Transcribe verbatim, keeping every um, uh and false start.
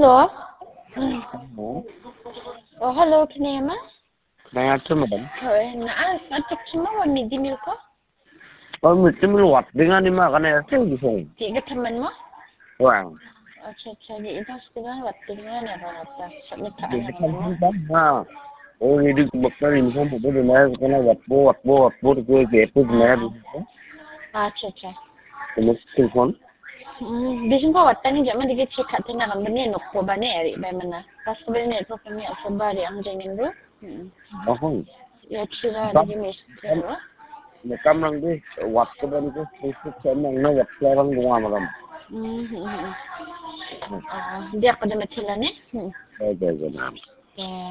Hello. Hello. Oh, hello, Kinema. Nayatsu, madam. Sorry, na atuk semua midi milko. Oh, mesti meluat dengan lima kan ya, saya bisa. Tiga teman mo? Wah. Acha acha, di itu sudah waktu dengan ya rata. Sampai tak Jadi ada kan mo. ha. Oh, ini bakal ini kan betul benar karena waktu waktu waktu itu gitu benar. Acha acha. Terus telepon. Hmm, bisin ko watan ni jaman dikit cek kat na kan bani nok ko bani eri ba mana. Pas ko bani net ko kami asabari ang jengin do. Hmm. Oh. Ya cira di mis. Mereka bilang deh, waktu dan itu Facebook saya mana waktu orang gua malam. Hmm. Ah, dia ko na matila ni. Hmm. Oke, oke. Ya.